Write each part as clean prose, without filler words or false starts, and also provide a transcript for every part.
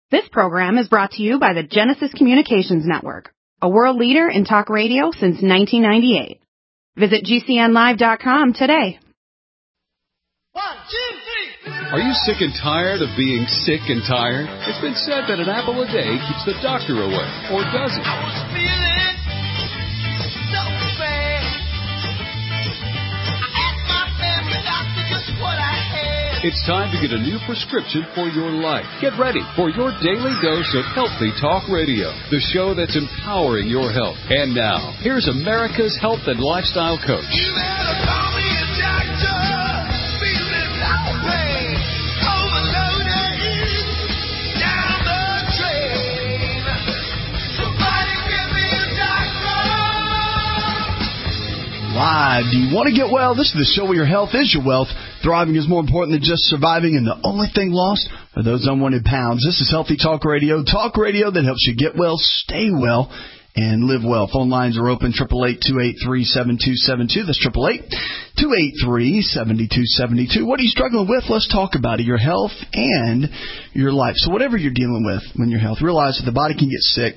This program is brought to you by the Genesis Communications Network, a world leader in talk radio since 1998. Visit GCNlive.com today. 1, 2, 3. Are you sick and tired of being sick and tired? It's been said that an apple a day keeps the doctor away, or does it? I was feeling so bad. I asked my family doctor just what I had. It's time to get a new prescription for your life. Get ready for your daily dose of Healthy Talk Radio, the show that's empowering your health. And now, here's America's health and lifestyle coach. You better call me a doctor. Feeling lonely, overloaded, down the drain. Somebody give me a doctor. Live. Do you want to get well? This is the show where your health is your wealth. Thriving is more important than just surviving, and the only thing lost are those unwanted pounds. This is Healthy Talk Radio that helps you get well, stay well, and live well. Phone lines are open, 888-283-7272. That's 888-283-7272. What are you struggling with? Let's talk about it, your health and your life. So whatever you're dealing with when your health, realize that the body can get sick.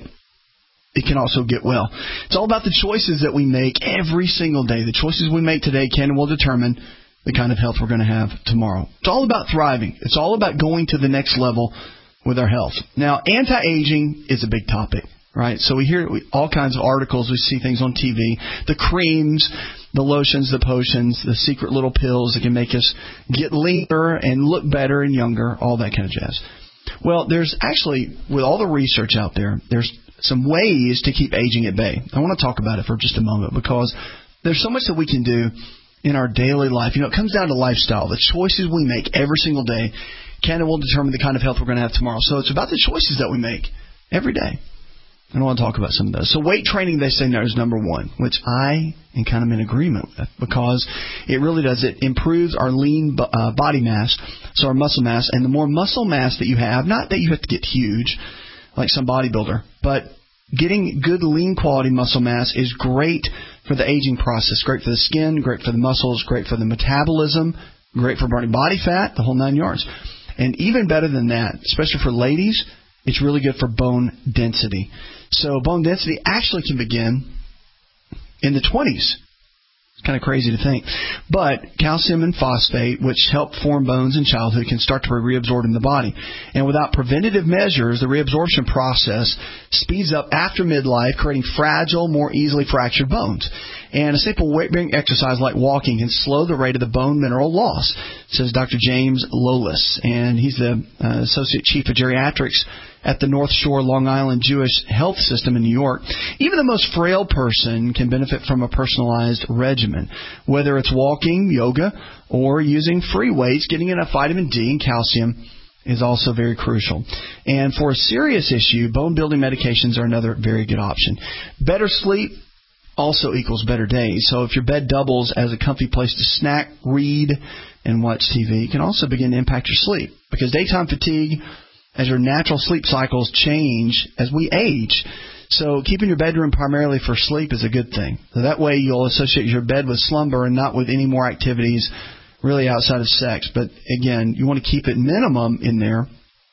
It can also get well. It's all about the choices that we make every single day. The choices we make today can and will determine the kind of health we're going to have tomorrow. It's all about thriving. It's all about going to the next level with our health. Now, anti-aging is a big topic, right? So we hear all kinds of articles. We see things on TV. The creams, the lotions, the potions, the secret little pills that can make us get leaner and look better and younger, all that kind of jazz. Well, there's actually, with all the research out there, there's some ways to keep aging at bay. I want to talk about it for just a moment because there's so much that we can do in our daily life. You know, it comes down to lifestyle. The choices we make every single day can and will determine the kind of health we're going to have tomorrow. So it's about the choices that we make every day. And I want to talk about some of those. So weight training, they say, is number one, which I am kind of in agreement with because it really does. It improves our lean body mass, so our muscle mass. And the more muscle mass that you have, not that you have to get huge like some bodybuilder, but getting good lean quality muscle mass is great for the aging process, great for the skin, great for the muscles, great for the metabolism, great for burning body fat, the whole 9 yards. And even better than that, especially for ladies, it's really good for bone density. So bone density actually can begin in the 20s. It's kind of crazy to think. But calcium and phosphate, which help form bones in childhood, can start to be reabsorbed in the body. And without preventative measures, the reabsorption process speeds up after midlife, creating fragile, more easily fractured bones. And a simple weight-bearing exercise like walking can slow the rate of the bone mineral loss, says Dr. James Lowless. And he's the Associate Chief of Geriatrics at the North Shore Long Island Jewish Health System in New York. Even the most frail person can benefit from a personalized regimen. Whether it's walking, yoga, or using free weights, getting enough vitamin D and calcium is also very crucial. And for a serious issue, bone-building medications are another very good option. Better sleep also equals better days. So if your bed doubles as a comfy place to snack, read, and watch TV, it can also begin to impact your sleep. Because daytime fatigue, as your natural sleep cycles change as we age. So keeping your bedroom primarily for sleep is a good thing. So that way you'll associate your bed with slumber and not with any more activities really outside of sex. But again, you want to keep it minimum in there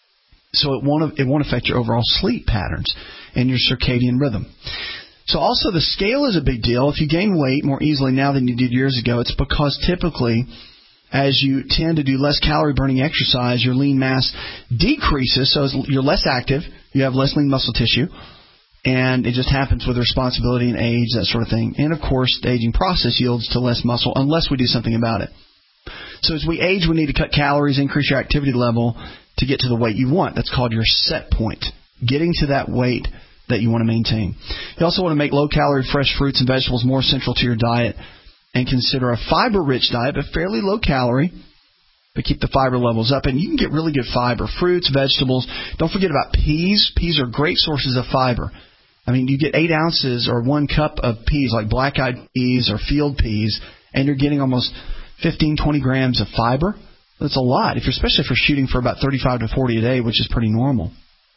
so it won't affect your overall sleep patterns and your circadian rhythm. So also the scale is a big deal. If you gain weight more easily now than you did years ago, it's because typically as you tend to do less calorie-burning exercise, your lean mass decreases. So as you're less active, you have less lean muscle tissue, and it just happens with responsibility and age, that sort of thing. And, of course, the aging process yields to less muscle unless we do something about it. So as we age, we need to cut calories, increase your activity level to get to the weight you want. That's called your set point, getting to that weight that you want to maintain. You also want to make low-calorie fresh fruits and vegetables more central to your diet, and consider a fiber-rich diet, but fairly low-calorie, but keep the fiber levels up. And you can get really good fiber, fruits, vegetables. Don't forget about peas. Peas are great sources of fiber. I mean, you get 8 ounces or 1 cup of peas, like black-eyed peas or field peas, and you're getting almost 15, 20 grams of fiber. That's a lot, especially if you're shooting for about 35 to 40 a day, which is pretty normal,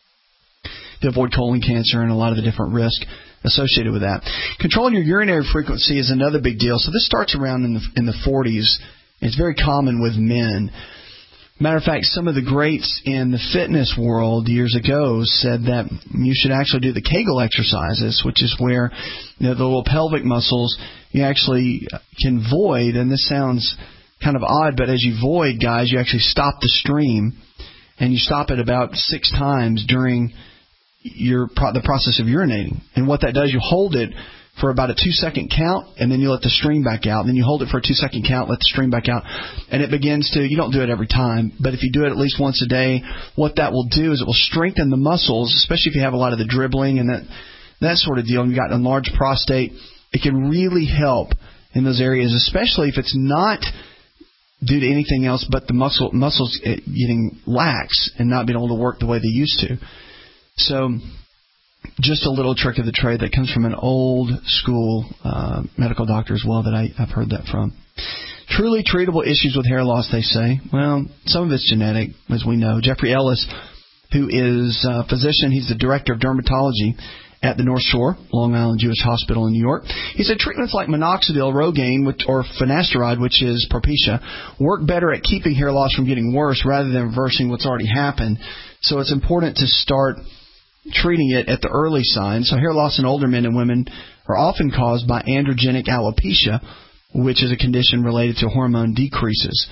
to avoid colon cancer and a lot of the different risks associated with that. Controlling your urinary frequency is another big deal. So this starts around in the 40s. It's very common with men. Matter of fact, some of the greats in the fitness world years ago said that you should actually do the Kegel exercises, which is where the little pelvic muscles you actually can void, and this sounds kind of odd, but as you void, guys, you actually stop the stream, and you stop it about 6 times during the process of urinating. And what that does, you hold it for about a 2-second count, and then you let the stream back out. Then you hold it for a 2-second count, let the stream back out, and it begins to, you don't do it every time, but if you do it at least once a day, what that will do is it will strengthen the muscles, especially if you have a lot of the dribbling and that sort of deal, and you've got an enlarged prostate. It can really help in those areas, especially if it's not due to anything else but the muscles getting lax and not being able to work the way they used to. So just a little trick of the trade that comes from an old school medical doctor as well that I've heard that from. Truly treatable issues with hair loss, they say. Well, some of it's genetic, as we know. Jeffrey Ellis, who is a physician, he's the director of dermatology at the North Shore, Long Island Jewish Hospital in New York. He said treatments like minoxidil, Rogaine, or finasteride, which is Propecia, work better at keeping hair loss from getting worse rather than reversing what's already happened. So it's important to start treating it at the early signs. So hair loss in older men and women are often caused by androgenic alopecia, which is a condition related to hormone decreases.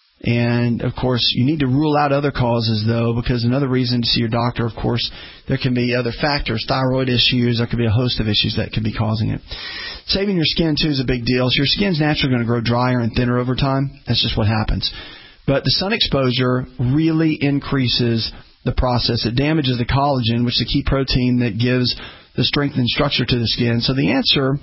And, of course, you need to rule out other causes, though, because another reason to see your doctor, of course, there can be other factors, thyroid issues, there could be a host of issues that could be causing it. Saving your skin, too, is a big deal. So your skin's naturally going to grow drier and thinner over time. That's just what happens. But the sun exposure really increases the process. It damages the collagen, which is the key protein that gives the strength and structure to the skin. So the answer,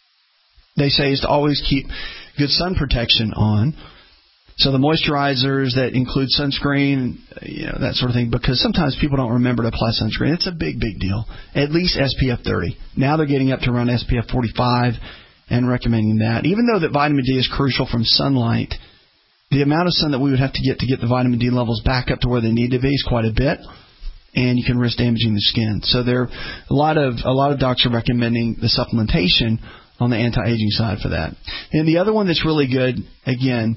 they say, is to always keep good sun protection on. So the moisturizers that include sunscreen, that sort of thing, because sometimes people don't remember to apply sunscreen. It's a big, big deal. At least SPF 30. Now they're getting up to around SPF 45 and recommending that. Even though that vitamin D is crucial from sunlight, the amount of sun that we would have to get the vitamin D levels back up to where they need to be is quite a bit, and you can risk damaging the skin. So there a lot of docs are recommending the supplementation on the anti-aging side for that. And the other one that's really good, again,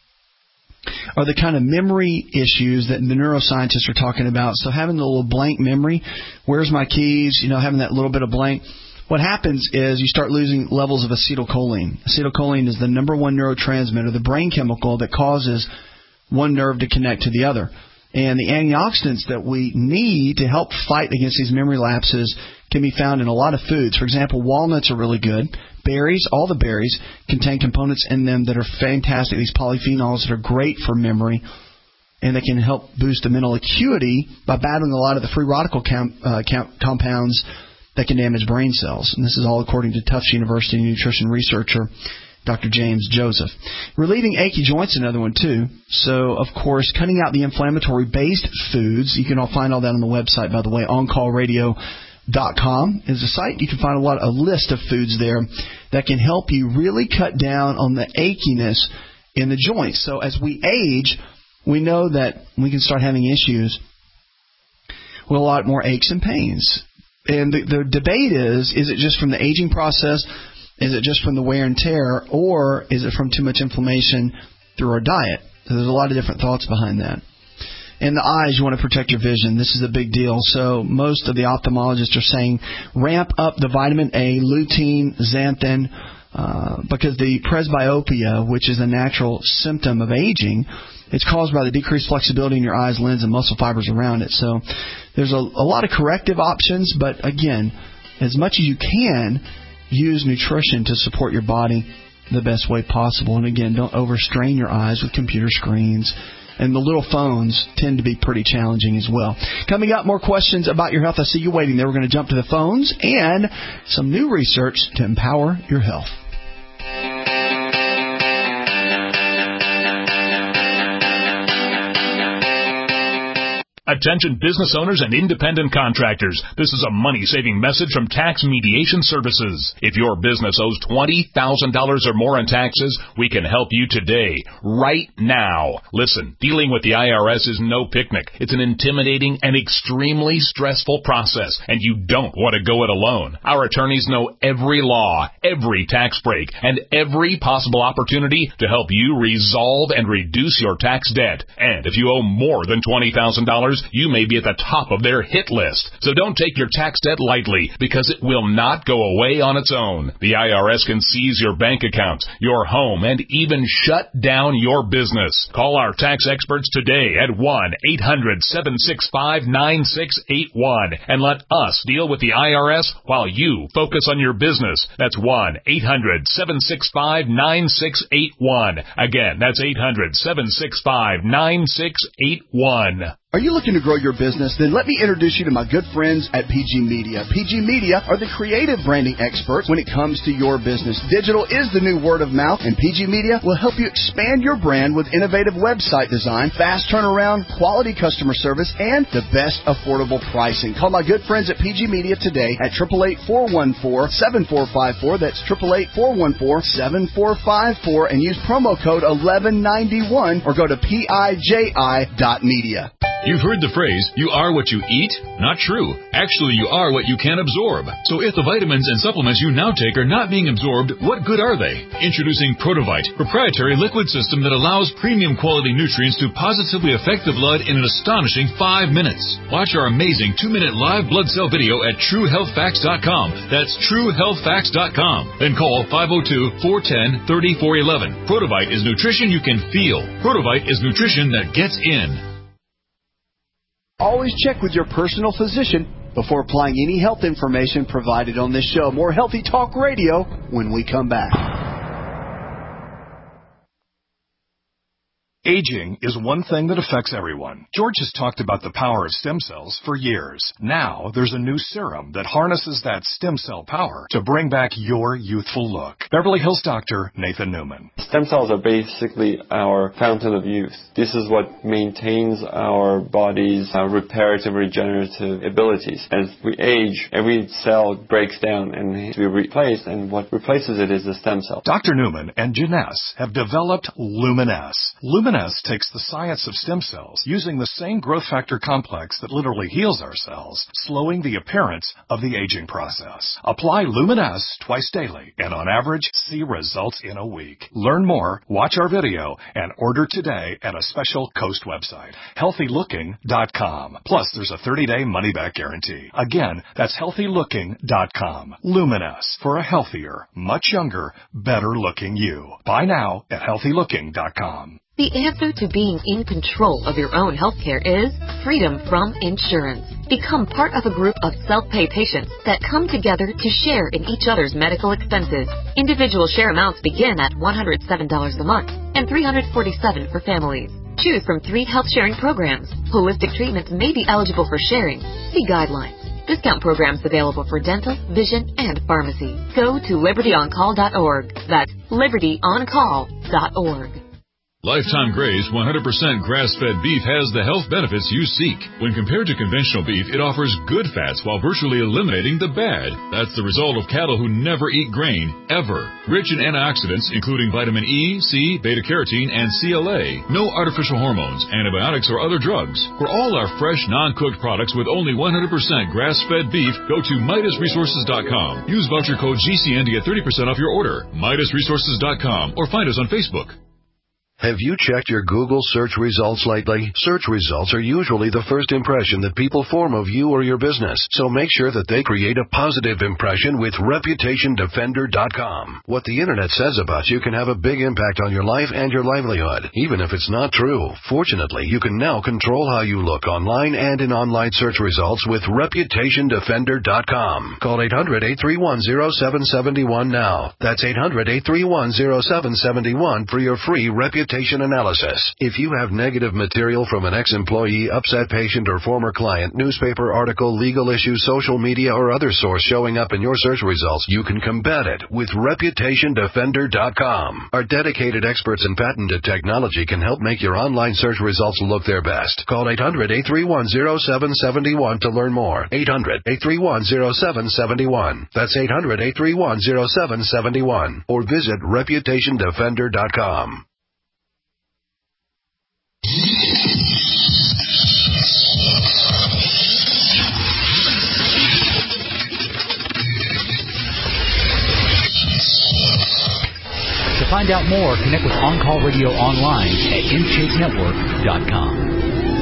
are the kind of memory issues that the neuroscientists are talking about. So having the little blank memory, where's my keys, having that little bit of blank. What happens is you start losing levels of acetylcholine. Acetylcholine is the number one neurotransmitter, the brain chemical that causes one nerve to connect to the other. And the antioxidants that we need to help fight against these memory lapses can be found in a lot of foods. For example, walnuts are really good. Berries, all the berries, contain components in them that are fantastic. These polyphenols that are great for memory, and they can help boost the mental acuity by battling a lot of the free radical compounds that can damage brain cells. And this is all according to Tufts University nutrition researcher Dr. James Joseph. Relieving achy joints, another one too. So, of course, cutting out the inflammatory-based foods. You can all find all that on the website, by the way. OnCallRadio.com is a site. You can find a list of foods there that can help you really cut down on the achiness in the joints. So as we age, we know that we can start having issues with a lot more aches and pains. And the debate is it just from the aging process? Is it just from the wear and tear? Or is it from too much inflammation through our diet? So there's a lot of different thoughts behind that. And the eyes, you want to protect your vision. This is a big deal. So most of the ophthalmologists are saying ramp up the vitamin A, lutein, xanthan, because the presbyopia, which is a natural symptom of aging, it's caused by the decreased flexibility in your eyes, lens, and muscle fibers around it. So there's a lot of corrective options, but again, as much as you can, use nutrition to support your body the best way possible. And again, don't overstrain your eyes with computer screens. And the little phones tend to be pretty challenging as well. Coming up, more questions about your health. I see you waiting there. We're going to jump to the phones and some new research to empower your health. Attention business owners and independent contractors. This is a money-saving message from Tax Mediation Services. If your business owes $20,000 or more in taxes, we can help you today, right now. Listen, dealing with the IRS is no picnic. It's an intimidating and extremely stressful process, and you don't want to go it alone. Our attorneys know every law, every tax break, and every possible opportunity to help you resolve and reduce your tax debt. And if you owe more than $20,000, you may be at the top of their hit list. So don't take your tax debt lightly, because it will not go away on its own. The IRS can seize your bank accounts, your home, and even shut down your business. Call our tax experts today at 1-800-765-9681 and let us deal with the IRS while you focus on your business. That's 1-800-765-9681. Again, that's 800-765-9681. Are you looking to grow your business? Then let me introduce you to my good friends at PG Media. PG Media are the creative branding experts when it comes to your business. Digital is the new word of mouth, and PG Media will help you expand your brand with innovative website design, fast turnaround, quality customer service, and the best affordable pricing. Call my good friends at PG Media today at 888-414-7454. That's 888-414-7454, and use promo code 1191 or go to PIJI.media. You've heard the phrase, you are what you eat? Not true. Actually, you are what you can absorb. So if the vitamins and supplements you now take are not being absorbed, what good are they? Introducing Protovite, proprietary liquid system that allows premium quality nutrients to positively affect the blood in an astonishing 5 minutes. Watch our amazing 2-minute live blood cell video at TrueHealthFacts.com. That's TrueHealthFacts.com. Then call 502-410-3411. Protovite is nutrition you can feel. Protovite is nutrition that gets in. Always check with your personal physician before applying any health information provided on this show. More Healthy Talk Radio when we come back. Aging is one thing that affects everyone. George has talked about the power of stem cells for years. Now, there's a new serum that harnesses that stem cell power to bring back your youthful look. Beverly Hills doctor Nathan Newman. Stem cells are basically our fountain of youth. This is what maintains our body's reparative, regenerative abilities. As we age, every cell breaks down and needs to be replaced, and what replaces it is the stem cell. Dr. Newman and Janess have developed Luminesce. Luminesce takes the science of stem cells, using the same growth factor complex that literally heals our cells, slowing the appearance of the aging process. Apply Luminesce twice daily, and on average, see results in a week. Learn more, watch our video, and order today at a special Coast website, healthylooking.com. Plus, there's a 30-day money-back guarantee. Again, that's healthylooking.com. Luminesce, for a healthier, much younger, better-looking you. Buy now at healthylooking.com. The answer to being in control of your own healthcare is freedom from insurance. Become part of a group of self-pay patients that come together to share in each other's medical expenses. Individual share amounts begin at $107 a month and $347 for families. Choose from 3 health sharing programs. Holistic treatments may be eligible for sharing. See guidelines. Discount programs available for dental, vision, and pharmacy. Go to libertyoncall.org. That's libertyoncall.org. Lifetime Graze 100% grass-fed beef has the health benefits you seek. When compared to conventional beef, it offers good fats while virtually eliminating the bad. That's the result of cattle who never eat grain, ever. Rich in antioxidants, including vitamin E, C, beta-carotene, and CLA. No artificial hormones, antibiotics, or other drugs. For all our fresh, non-cooked products with only 100% grass-fed beef, go to MidasResources.com. Use voucher code GCN to get 30% off your order. MidasResources.com or find us on Facebook. Have you checked your Google search results lately? Search results are usually the first impression that people form of you or your business, so make sure that they create a positive impression with ReputationDefender.com. What the Internet says about you can have a big impact on your life and your livelihood, even if it's not true. Fortunately, you can now control how you look online and in online search results with ReputationDefender.com. Call 800-831-0771 now. That's 800-831-0771 for your free Reputation reputation analysis. If you have negative material from an ex-employee, upset patient, or former client, newspaper article, legal issue, social media, or other source showing up in your search results, you can combat it with ReputationDefender.com. Our dedicated experts in patented technology can help make your online search results look their best. Call 800-831-0771 to learn more. 800-831-0771. That's 800-831-0771. Or visit ReputationDefender.com. To find out more, connect with On Call Radio online at InShapeNetwork.com.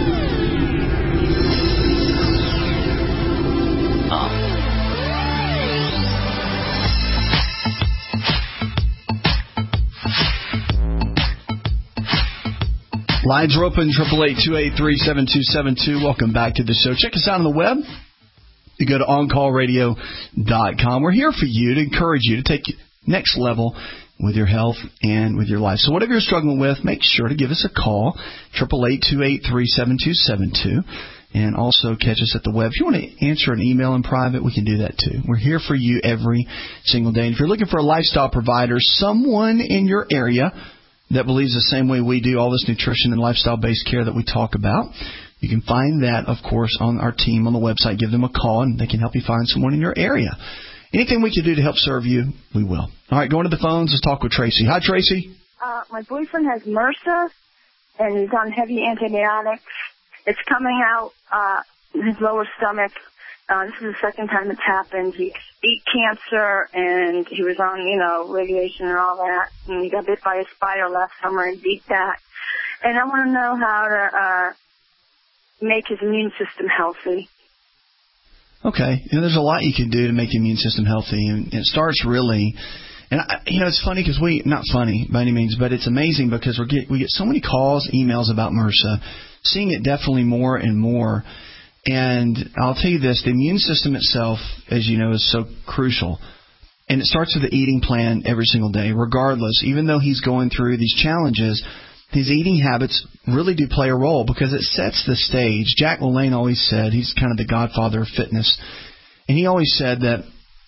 Lines are open, 888-283-7272. Welcome back to the show. Check us out on the web. You go to OnCallRadio.com. We're here for you to encourage you to take next level with your health and with your life. So whatever you're struggling with, make sure to give us a call, 888-283-7272. And also catch us at the web. If you want to answer an email in private, we can do that too. We're here for you every single day. And if you're looking for a lifestyle provider, someone in your area that believes the same way we do, all this nutrition and lifestyle-based care that we talk about, you can find that, of course, on our team on the website. Give them a call, and they can help you find someone in your area. Anything we can do to help serve you, we will. All right, going to the phones. Let's talk with Tracy. Hi, Tracy. My boyfriend has MRSA, and he's on heavy antibiotics. It's coming out in his lower stomach. This is the second time it's happened. He beat cancer, and he was on, radiation and all that. And he got bit by a spider last summer and beat that. And I want to know how to make his immune system healthy. Okay. There's a lot you can do to make the immune system healthy. And it starts really, and it's funny because not funny by any means, but it's amazing because we get so many calls, emails about MRSA, seeing it definitely more and more. And I'll tell you this, the immune system itself, as you know, is so crucial. And it starts with the eating plan every single day, regardless. Even though he's going through these challenges, his eating habits really do play a role because it sets the stage. Jack LaLanne always said, he's kind of the godfather of fitness, and he always said that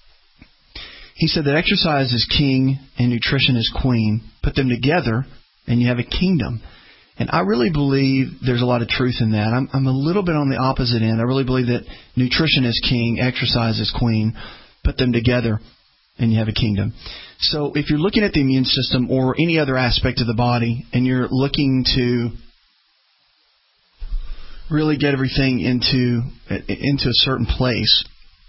exercise is king and nutrition is queen. Put them together and you have a kingdom. And I really believe there's a lot of truth in that. I'm a little bit on the opposite end. I really believe that nutrition is king, exercise is queen. Put them together and you have a kingdom. So if you're looking at the immune system or any other aspect of the body and you're looking to really get everything into a certain place,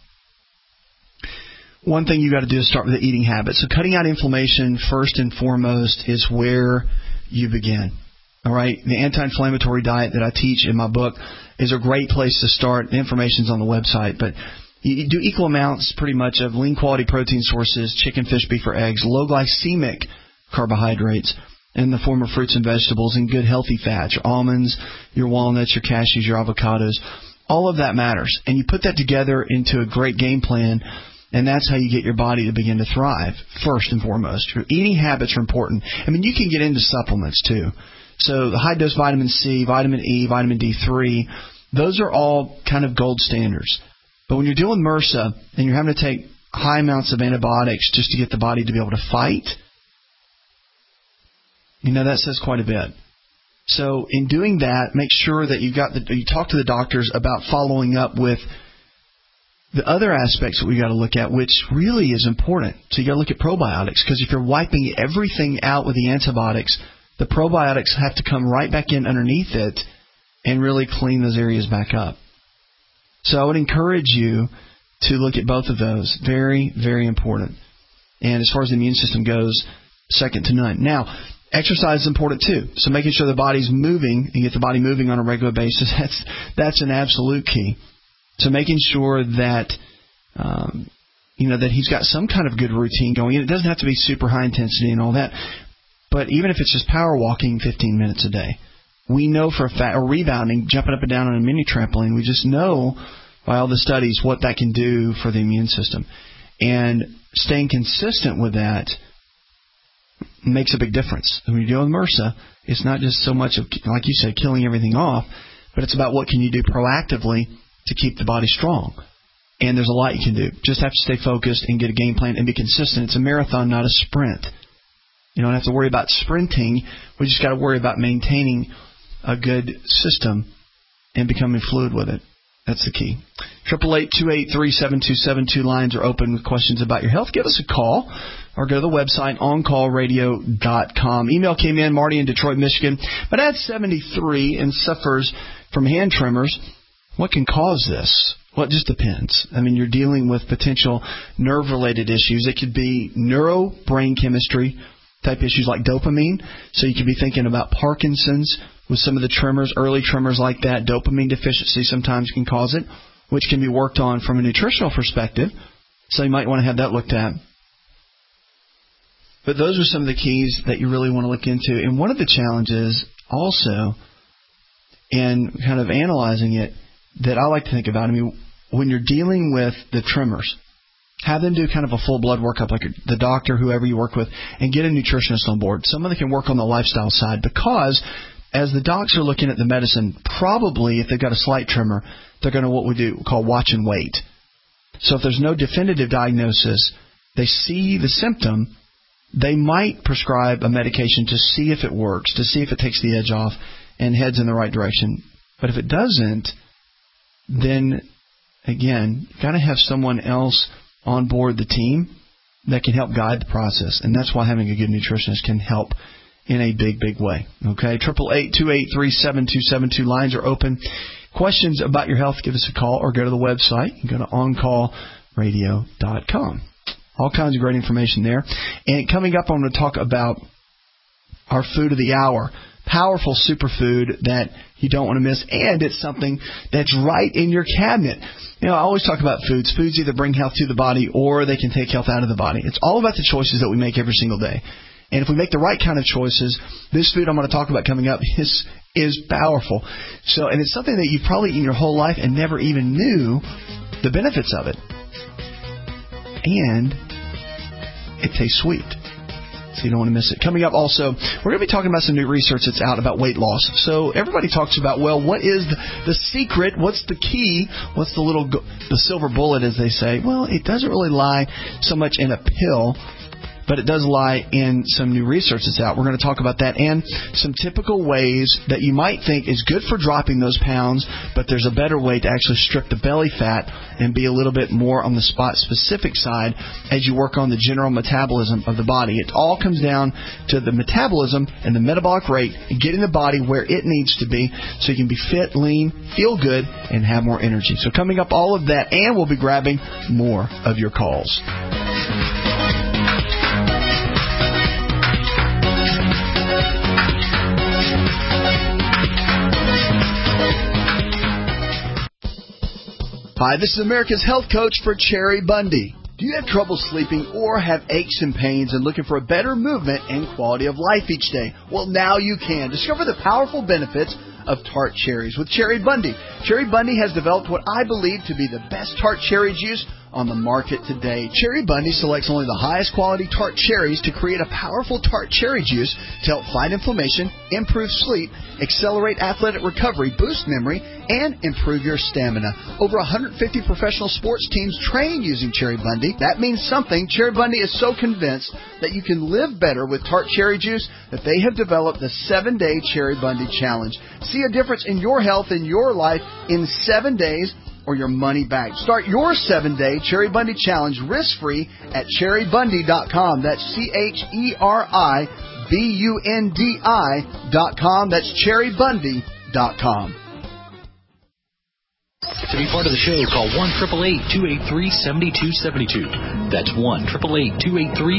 one thing you got to do is start with the eating habit. So cutting out inflammation first and foremost is where you begin. All right, the anti-inflammatory diet that I teach in my book is a great place to start. The information's on the website, but you do equal amounts pretty much of lean quality protein sources, chicken, fish, beef, or eggs, low glycemic carbohydrates in the form of fruits and vegetables, and good healthy fats, your almonds, your walnuts, your cashews, your avocados. All of that matters. And you put that together into a great game plan, and that's how you get your body to begin to thrive, first and foremost. Your eating habits are important. I mean, you can get into supplements too. So the high-dose vitamin C, vitamin E, vitamin D3, those are all kind of gold standards. But when you're dealing with MRSA and you're having to take high amounts of antibiotics just to get the body to be able to fight, that says quite a bit. So in doing that, make sure that you talk to the doctors about following up with the other aspects that we got to look at, which really is important. So you got to look at probiotics, because if you're wiping everything out with the antibiotics, the probiotics have to come right back in underneath it and really clean those areas back up. So I would encourage you to look at both of those. Very, very important. And as far as the immune system goes, second to none. Now, exercise is important too. So making sure the body's moving and get the body moving on a regular basis, that's an absolute key. So making sure that that he's got some kind of good routine going. And it doesn't have to be super high intensity and all that. But even if it's just power walking 15 minutes a day, we know for a fact, or rebounding, jumping up and down on a mini trampoline, we just know by all the studies what that can do for the immune system. And staying consistent with that makes a big difference. And when you're dealing with MRSA, it's not just so much of, like you said, killing everything off, but it's about what can you do proactively to keep the body strong. And there's a lot you can do. Just have to stay focused and get a game plan and be consistent. It's a marathon, not a sprint. You don't have to worry about sprinting. We just got to worry about maintaining a good system and becoming fluid with it. That's the key. 888-283-7272 lines are open with questions about your health. Give us a call or go to the website, oncallradio.com. Email came in, Marty in Detroit, Michigan. My dad's 73 and suffers from hand tremors. What can cause this? Well, it just depends. I mean, you're dealing with potential nerve-related issues. It could be neuro-brain chemistry type issues like dopamine. So you could be thinking about Parkinson's with some of the tremors, early tremors like that. Dopamine deficiency sometimes can cause it, which can be worked on from a nutritional perspective. So you might want to have that looked at. But those are some of the keys that you really want to look into. And one of the challenges also in kind of analyzing it that I like to think about, I mean, when you're dealing with the tremors, have them do kind of a full blood workup, like the doctor, whoever you work with, and get a nutritionist on board. Someone that can work on the lifestyle side, because as the docs are looking at the medicine, probably if they've got a slight tremor, they're going to what we call watch and wait. So if there's no definitive diagnosis, they see the symptom, they might prescribe a medication to see if it works, to see if it takes the edge off and heads in the right direction. But if it doesn't, then, again, you've got to have someone else on board the team that can help guide the process. And that's why having a good nutritionist can help in a big, big way. Okay, 888-283-7272 lines are open. Questions about your health, give us a call or go to the website. You can go to oncallradio.com. All kinds of great information there. And coming up, I'm going to talk about our food of the hour. Powerful superfood that you don't want to miss, and it's something that's right in your cabinet. You know, I always talk about foods. Foods either bring health to the body or they can take health out of the body. It's all about the choices that we make every single day. And if we make the right kind of choices, this food I'm going to talk about coming up is powerful. So, and it's something that you've probably eaten your whole life and never even knew the benefits of it. And it tastes sweet. So you don't want to miss it. Coming up also, we're going to be talking about some new research that's out about weight loss. So everybody talks about, well, what is the secret? What's the key? What's the silver bullet, as they say? Well, it doesn't really lie so much in a pill, but it does lie in some new research that's out. We're going to talk about that and some typical ways that you might think is good for dropping those pounds, but there's a better way to actually strip the belly fat and be a little bit more on the spot-specific side as you work on the general metabolism of the body. It all comes down to the metabolism and the metabolic rate and getting the body where it needs to be so you can be fit, lean, feel good, and have more energy. So coming up, all of that, and we'll be grabbing more of your calls. Hi, this is America's Health Coach for Cherry Bundy. Do you have trouble sleeping or have aches and pains and looking for a better movement and quality of life each day? Well, now you can. Discover the powerful benefits of tart cherries with Cherry Bundy. Cherry Bundy has developed what I believe to be the best tart cherry juice on the market today. Cherry Bundy selects only the highest quality tart cherries to create a powerful tart cherry juice to help fight inflammation, improve sleep, accelerate athletic recovery, boost memory, and improve your stamina. Over 150 professional sports teams train using Cherry Bundy. That means something. Cherry Bundy is so convinced that you can live better with tart cherry juice that they have developed the 7-Day Cherry Bundy Challenge. See a difference in your health and your life in 7 days or your money back. Start your 7-Day Cherry Bundy Challenge risk-free at cherrybundy.com. That's CHERIBUNDI.com. That's cherrybundy.com. To be part of the show, call 1-888-283-7272. That's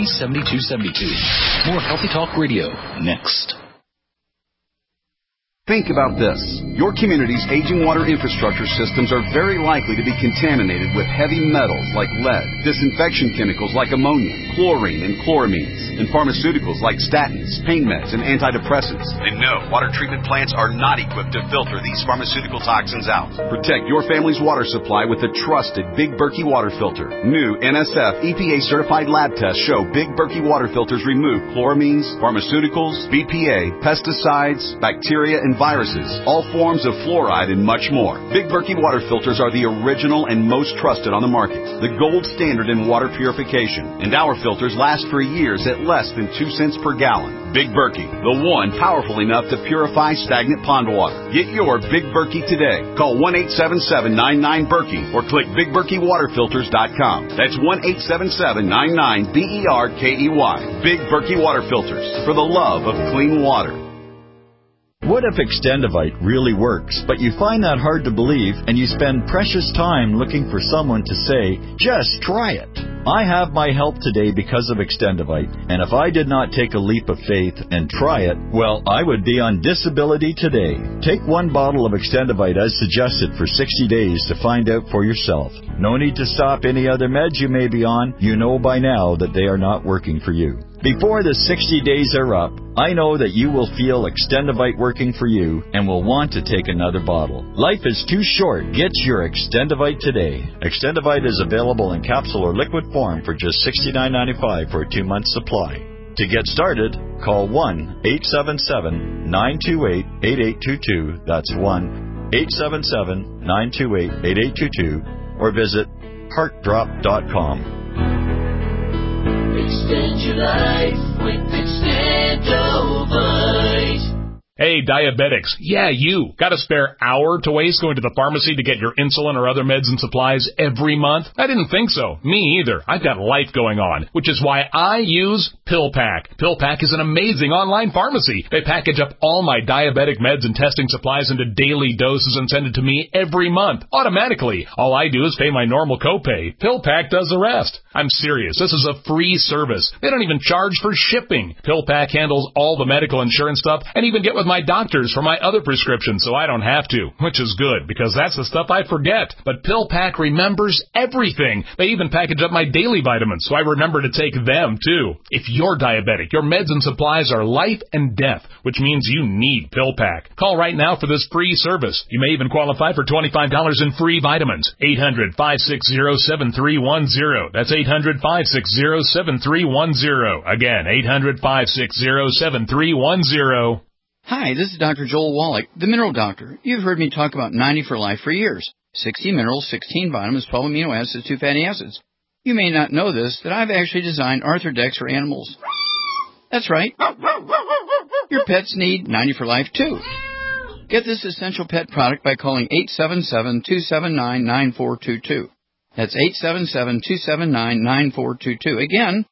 1-888-283-7272. More Healthy Talk Radio next. Think about this. Your community's aging water infrastructure systems are very likely to be contaminated with heavy metals like lead, disinfection chemicals like ammonia, chlorine and chloramines, and pharmaceuticals like statins, pain meds, and antidepressants. And no, water treatment plants are not equipped to filter these pharmaceutical toxins out. Protect your family's water supply with the trusted Big Berkey water filter. New NSF EPA-certified lab tests show Big Berkey water filters remove chloramines, pharmaceuticals, BPA, pesticides, bacteria, and viruses, all forms of fluoride, and much more. Big Berkey water filters are the original and most trusted on the market, the gold standard in water purification, and our filters last for years at less than 2 cents per gallon. Big Berkey, the one powerful enough to purify stagnant pond water. Get your Big Berkey today. Call 1-877-99-BERKEY or click BigBerkeyWaterFilters.com. That's 1-877-99-BERKEY. Big Berkey Water Filters, for the love of clean water. What if Extendivite really works, but you find that hard to believe and you spend precious time looking for someone to say, just try it? I have my health today because of Extendivite, and if I did not take a leap of faith and try it, well, I would be on disability today. Take 1 bottle of Extendivite as suggested for 60 days to find out for yourself. No need to stop any other meds you may be on. You know by now that they are not working for you. Before the 60 days are up, I know that you will feel Extendivite working for you and will want to take another bottle. Life is too short. Get your Extendivite today. Extendivite is available in capsule or liquid form for just $69.95 for a 2-month supply. To get started, call 1-877-928-8822. That's 1-877-928-8822 or visit heartdrop.com. Extend your life with Extendovite. Hey, diabetics. Yeah, you. Got a spare hour to waste going to the pharmacy to get your insulin or other meds and supplies every month? I didn't think so. Me either. I've got life going on, which is why I use PillPack. PillPack is an amazing online pharmacy. They package up all my diabetic meds and testing supplies into daily doses and send it to me every month, automatically. All I do is pay my normal copay. PillPack does the rest. I'm serious. This is a free service. They don't even charge for shipping. PillPack handles all the medical insurance stuff and even get with my doctors for my other prescriptions so I don't have to, which is good because that's the stuff I forget. But PillPack remembers everything. They even package up my daily vitamins so I remember to take them too. If you're diabetic, your meds and supplies are life and death, which means you need PillPack. Call right now for this free service. You may even qualify for $25 in free vitamins. 800-560-7310. That's 800-560-7310. Again, 800-560-7310. Hi, this is Dr. Joel Wallach, the Mineral Doctor. You've heard me talk about 90 for Life for years. 60 minerals, 16 vitamins, 12 amino acids, 2 fatty acids. You may not know this, that I've actually designed Arthrodex for animals. That's right. Your pets need 90 for Life too. Get this essential pet product by calling 877-279-9422. That's 877-279-9422. Again,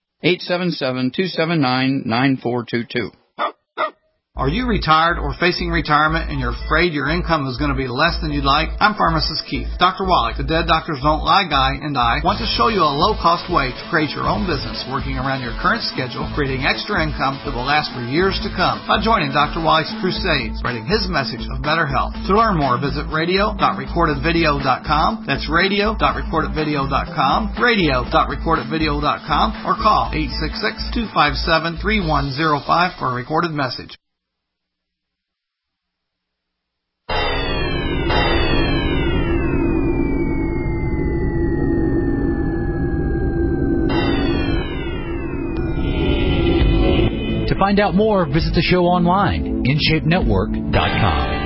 877-279-9422. Are you retired or facing retirement and you're afraid your income is going to be less than you'd like? I'm Pharmacist Keith. Dr. Wallach, the Dead Doctors Don't Lie guy, and I want to show you a low-cost way to create your own business working around your current schedule, creating extra income that will last for years to come by joining Dr. Wallach's crusade, spreading his message of better health. To learn more, visit radio.recordedvideo.com. That's radio.recordedvideo.com, radio.recordedvideo.com, or call 866-257-3105 for a recorded message. To find out more, visit the show online, InShapeNetwork.com.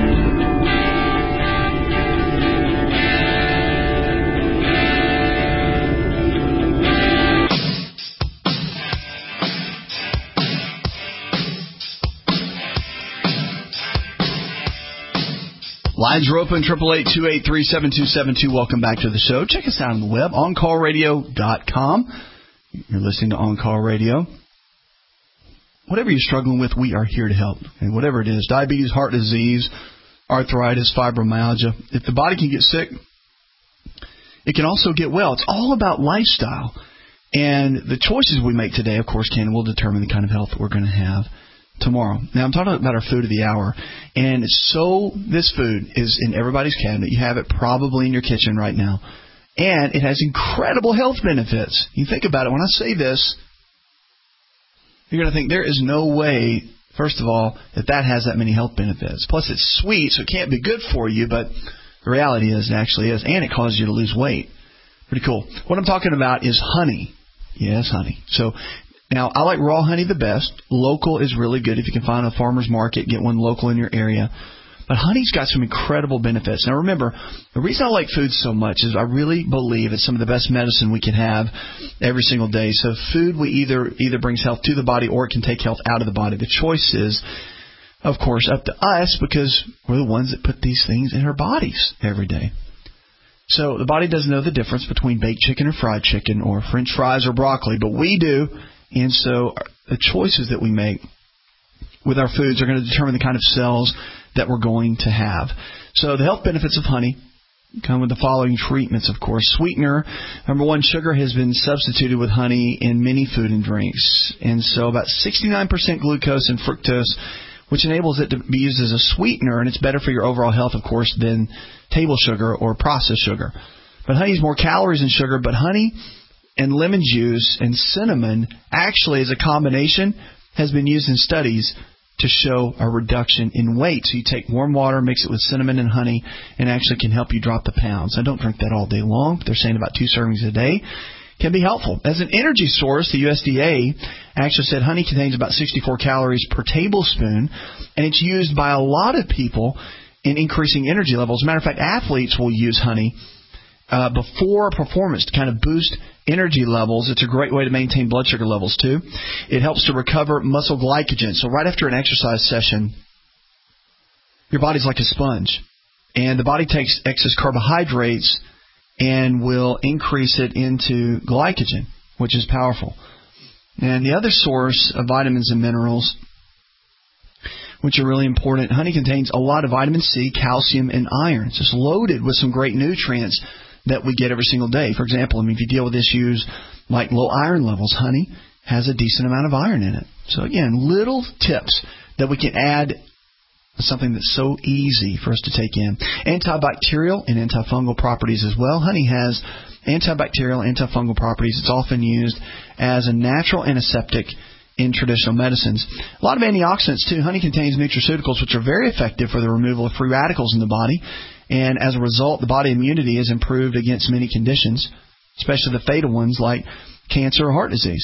Lines are open, 888-283-7272. Welcome back to the show. Check us out on the web, OnCallRadio.com. You're listening to On Call Radio. Whatever you're struggling with, we are here to help. And whatever it is, diabetes, heart disease, arthritis, fibromyalgia, if the body can get sick, it can also get well. It's all about lifestyle. And the choices we make today, of course, will determine the kind of health that we're going to have tomorrow. Now, I'm talking about our food of the hour. And this food is in everybody's cabinet. You have it probably in your kitchen right now. And it has incredible health benefits. You think about it. When I say this, you're going to think there is no way, first of all, that has that many health benefits. Plus, it's sweet, so it can't be good for you, but the reality is it actually is. And it causes you to lose weight. Pretty cool. What I'm talking about is honey. Yes, honey. So now, I like raw honey the best. Local is really good. If you can find a farmer's market, get one local in your area. But honey's got some incredible benefits. Now, remember, the reason I like food so much is I really believe it's some of the best medicine we can have every single day. So food either brings health to the body or it can take health out of the body. The choice is, of course, up to us because we're the ones that put these things in our bodies every day. So the body doesn't know the difference between baked chicken or fried chicken or French fries or broccoli, but we do. And so the choices that we make with our foods are going to determine the kind of cells that we're going to have. So the health benefits of honey come with the following treatments, of course. Sweetener. Number one, sugar has been substituted with honey in many food and drinks. And so about 69% glucose and fructose, which enables it to be used as a sweetener, and it's better for your overall health, of course, than table sugar or processed sugar. But honey has more calories than sugar, but honey and lemon juice and cinnamon actually as a combination has been used in studies to show a reduction in weight. So you take warm water, mix it with cinnamon and honey, and actually can help you drop the pounds. Now, don't drink that all day long, but they're saying about 2 servings a day can be helpful. As an energy source, the USDA actually said honey contains about 64 calories per tablespoon, and it's used by a lot of people in increasing energy levels. As a matter of fact, athletes will use honey before performance to kind of boost energy levels. It's a great way to maintain blood sugar levels, too. It helps to recover muscle glycogen. So right after an exercise session, your body's like a sponge. And the body takes excess carbohydrates and will increase it into glycogen, which is powerful. And the other source of vitamins and minerals, which are really important, honey contains a lot of vitamin C, calcium, and iron. It's just loaded with some great nutrients that we get every single day. For example, if you deal with issues like low iron levels, honey has a decent amount of iron in it. So again, little tips that we can add, something that's so easy for us to take in. Antibacterial and antifungal properties as well. Honey has antibacterial, antifungal properties. It's often used as a natural antiseptic in traditional medicines. A lot of antioxidants, too. Honey contains nutraceuticals, which are very effective for the removal of free radicals in the body. And as a result, the body immunity is improved against many conditions, especially the fatal ones like cancer or heart disease.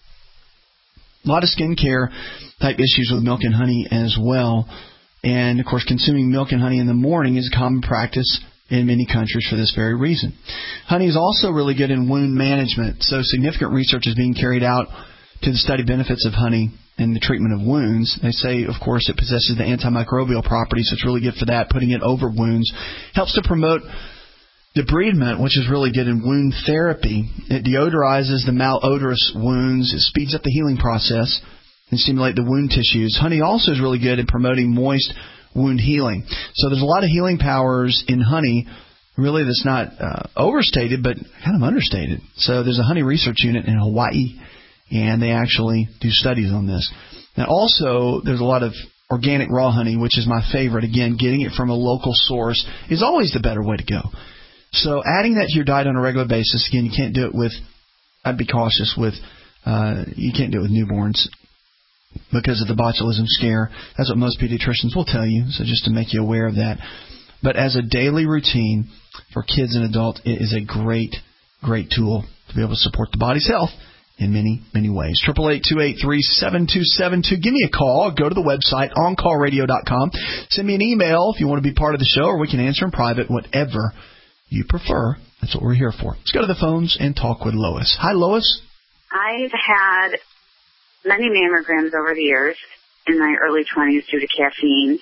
A lot of skincare type issues with milk and honey as well. And, of course, consuming milk and honey in the morning is a common practice in many countries for this very reason. Honey is also really good in wound management. So significant research is being carried out to study benefits of honey in the treatment of wounds. They say, of course, it possesses the antimicrobial properties, so it's really good for that. Putting it over wounds helps to promote debridement, which is really good in wound therapy. It deodorizes the malodorous wounds. It speeds up the healing process and stimulate the wound tissues. Honey also is really good in promoting moist wound healing. So there's a lot of healing powers in honey, really that's not overstated, but kind of understated. So there's a honey research unit in Hawaii, and they actually do studies on this. Now, also, there's a lot of organic raw honey, which is my favorite. Again, getting it from a local source is always the better way to go. So adding that to your diet on a regular basis, again, you can't do it with, I'd be cautious with, you can't do it with newborns because of the botulism scare. That's what most pediatricians will tell you, so just to make you aware of that. But as a daily routine for kids and adults, it is a great, great tool to be able to support the body's health in many, many ways. 888-283-7272. Give me a call. Go to the website, oncallradio.com. Send me an email if you want to be part of the show, or we can answer in private, whatever you prefer. That's what we're here for. Let's go to the phones and talk with Lois. Hi, Lois. I've had many mammograms over the years in my early 20s due to caffeine.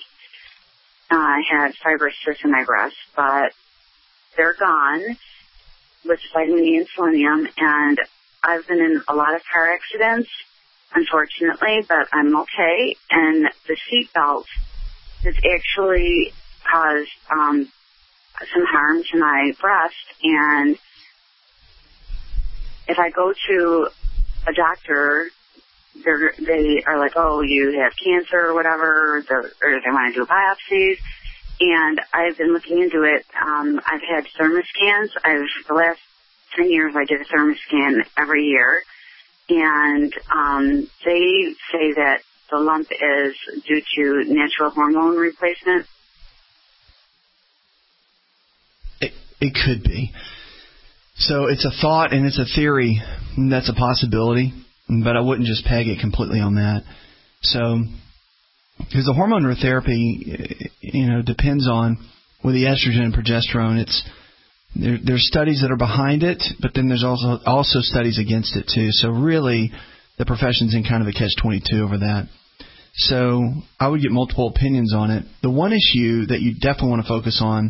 I had fibrous cysts in my breast, but they're gone with vitamin E and selenium, and I've been in a lot of car accidents, unfortunately, but I'm okay. And the seatbelt has actually caused some harm to my breast. And if I go to a doctor, they are like, oh, you have cancer or whatever, or they want to do biopsies. And I've been looking into it. I've had thermoscans. The last 10 years I did a thermoscan every year. And they say that the lump is due to natural hormone replacement. It could be. So it's a thought and it's a theory. That's a possibility. But I wouldn't just peg it completely on that. So, because the hormone therapy, depends on with the estrogen and progesterone. There's studies that are behind it, but then there's also studies against it too. So really, the profession's in kind of a catch-22 over that. So I would get multiple opinions on it. The one issue that you definitely want to focus on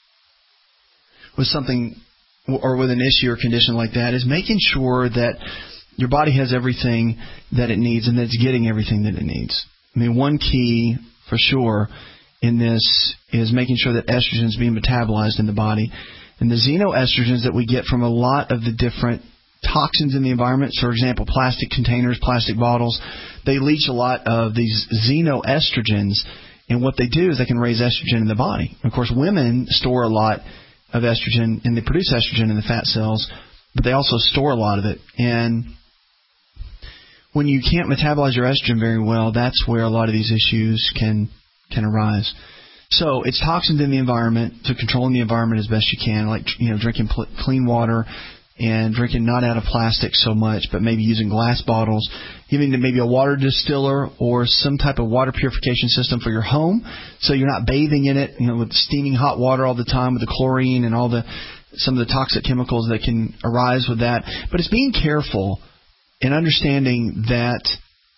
with something or with an issue or condition like that is making sure that your body has everything that it needs and that it's getting everything that it needs. I mean, one key for sure in this is making sure that estrogen is being metabolized in the body. And the xenoestrogens that we get from a lot of the different toxins in the environment, so for example, plastic containers, plastic bottles, they leach a lot of these xenoestrogens. And what they do is they can raise estrogen in the body. Of course, women store a lot of estrogen, and they produce estrogen in the fat cells, but they also store a lot of it. And when you can't metabolize your estrogen very well, that's where a lot of these issues can arise. So it's toxins in the environment, so controlling the environment as best you can, like drinking clean water and drinking not out of plastic so much, but maybe using glass bottles, giving maybe a water distiller or some type of water purification system for your home, so you're not bathing in it, with steaming hot water all the time with the chlorine and some of the toxic chemicals that can arise with that. But it's being careful and understanding that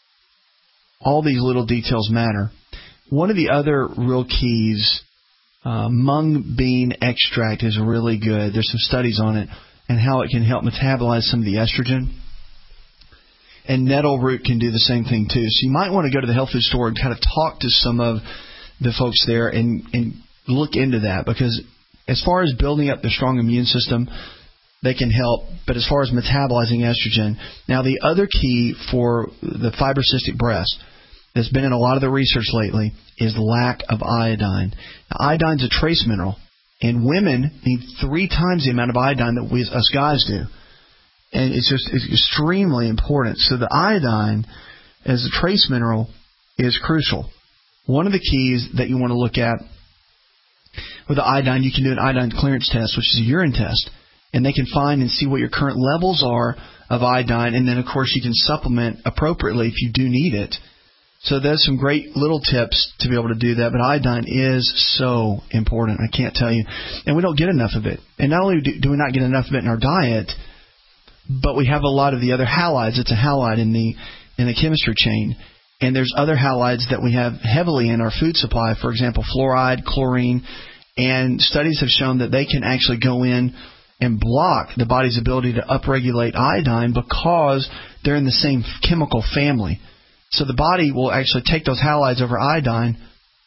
all these little details matter. One of the other real keys, mung bean extract is really good. There's some studies on it and how it can help metabolize some of the estrogen. And nettle root can do the same thing too. So you might want to go to the health food store and kind of talk to some of the folks there and look into that, because as far as building up the strong immune system, they can help. But as far as metabolizing estrogen, now the other key for the fibrocystic breast that's been in a lot of the research lately is lack of iodine. Now, iodine's a trace mineral, and women need 3 times the amount of iodine that us guys do. And it's extremely important. So the iodine as a trace mineral is crucial. One of the keys that you want to look at with the iodine, you can do an iodine clearance test, which is a urine test. And they can find and see what your current levels are of iodine. And then, of course, you can supplement appropriately if you do need it. So there's some great little tips to be able to do that. But iodine is so important. I can't tell you. And we don't get enough of it. And not only do we not get enough of it in our diet, but we have a lot of the other halides. It's a halide in the chemistry chain. And there's other halides that we have heavily in our food supply. For example, fluoride, chlorine. And studies have shown that they can actually go in and block the body's ability to upregulate iodine because they're in the same chemical family. So the body will actually take those halides over iodine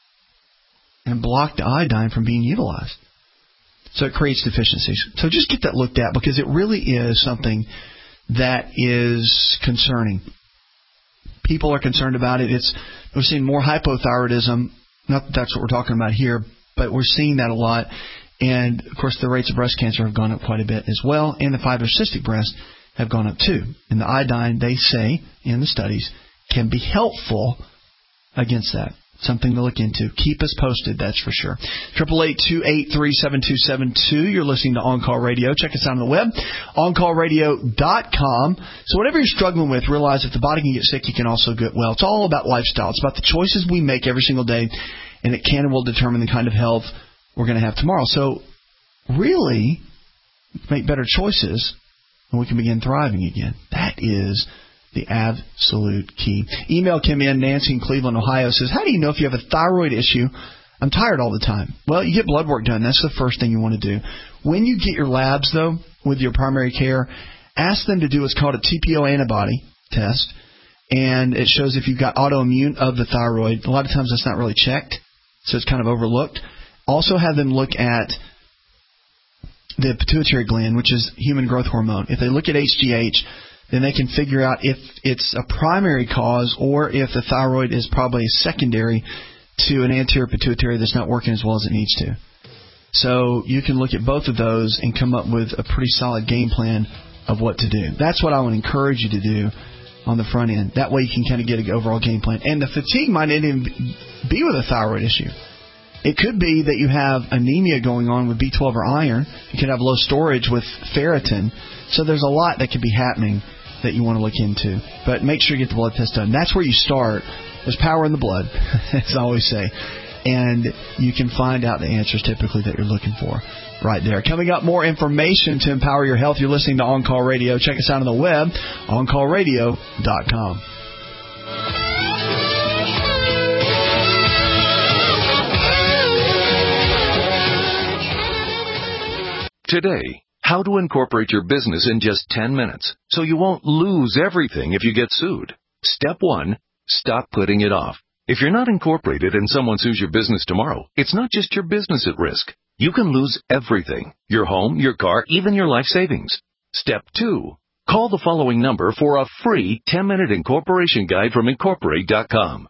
and block the iodine from being utilized. So it creates deficiencies. So just get that looked at, because it really is something that is concerning. People are concerned about it. We're seeing more hypothyroidism. Not that that's what we're talking about here, but we're seeing that a lot. And, of course, the rates of breast cancer have gone up quite a bit as well, and the fibrocystic breast have gone up too. And the iodine, they say in the studies, can be helpful against that. Something to look into. Keep us posted, that's for sure. 888-283-7272. You're listening to On Call Radio. Check us out on the web, oncallradio.com. So whatever you're struggling with, realize if the body can get sick, you can also get well. It's all about lifestyle. It's about the choices we make every single day, and it can and will determine the kind of health we're going to have tomorrow. So really, make better choices, and we can begin thriving again. That is the absolute key. Email Kim in. Nancy in Cleveland, Ohio says, how do you know if you have a thyroid issue? I'm tired all the time. Well, you get blood work done. That's the first thing you want to do. When you get your labs, though, with your primary care, ask them to do what's called a TPO antibody test, and it shows if you've got autoimmune of the thyroid. A lot of times that's not really checked, so it's kind of overlooked. Also have them look at the pituitary gland, which is human growth hormone. If they look at HGH, then they can figure out if it's a primary cause or if the thyroid is probably secondary to an anterior pituitary that's not working as well as it needs to. So you can look at both of those and come up with a pretty solid game plan of what to do. That's what I would encourage you to do on the front end. That way you can kind of get an overall game plan. And the fatigue might not even be with a thyroid issue. It could be that you have anemia going on with B12 or iron. You could have low storage with ferritin. So there's a lot that could be happening that you want to look into. But make sure you get the blood test done. That's where you start. There's power in the blood, as I always say. And you can find out the answers typically that you're looking for right there. Coming up, more information to empower your health. You're listening to On Call Radio. Check us out on the web, oncallradio.com. Today, how to incorporate your business in just 10 minutes so you won't lose everything if you get sued. Step 1, stop putting it off. If you're not incorporated and someone sues your business tomorrow, it's not just your business at risk. You can lose everything, your home, your car, even your life savings. Step 2, call the following number for a free 10-minute incorporation guide from Incorporate.com.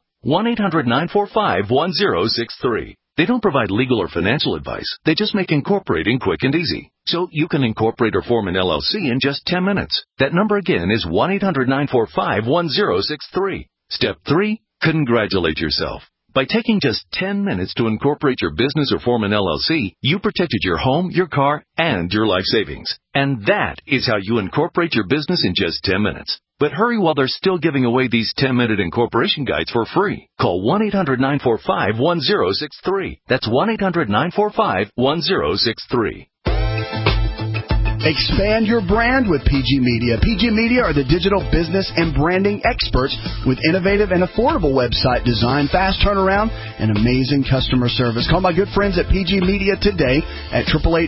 1-800-945-1063. They don't provide legal or financial advice. They just make incorporating quick and easy. So you can incorporate or form an LLC in just 10 minutes. That number again is 1-800-945-1063. Step 3, congratulate yourself. By taking just 10 minutes to incorporate your business or form an LLC, you protected your home, your car, and your life savings. And that is how you incorporate your business in just 10 minutes. But hurry while they're still giving away these 10-minute incorporation guides for free. Call 1-800-945-1063. That's 1-800-945-1063. Expand your brand with PG Media. PG Media are the digital business and branding experts with innovative and affordable website design, fast turnaround, and amazing customer service. Call my good friends at PG Media today at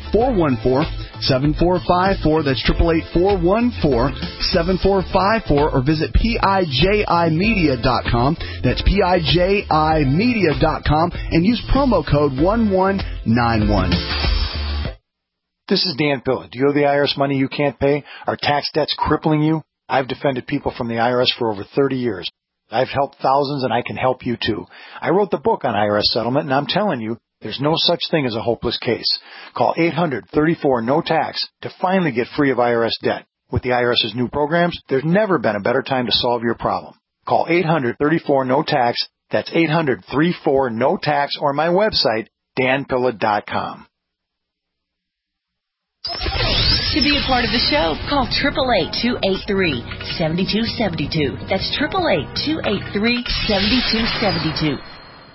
888-414-7454. That's 888-414-7454, or visit PIJImedia.com. That's PIJImedia.com, and use promo code 1191. This is Dan Pilla. Do you owe the IRS money you can't pay? Are tax debts crippling you? I've defended people from the IRS for over 30 years. I've helped thousands, and I can help you too. I wrote the book on IRS settlement, and I'm telling you, there's no such thing as a hopeless case. Call 800-34-NO-TAX to finally get free of IRS debt. With the IRS's new programs, there's never been a better time to solve your problem. Call 800-34-NO-TAX. That's 800-34-NO-TAX, or my website, danpilla.com. To be a part of the show, call 888-283-7272. That's 888-283-7272.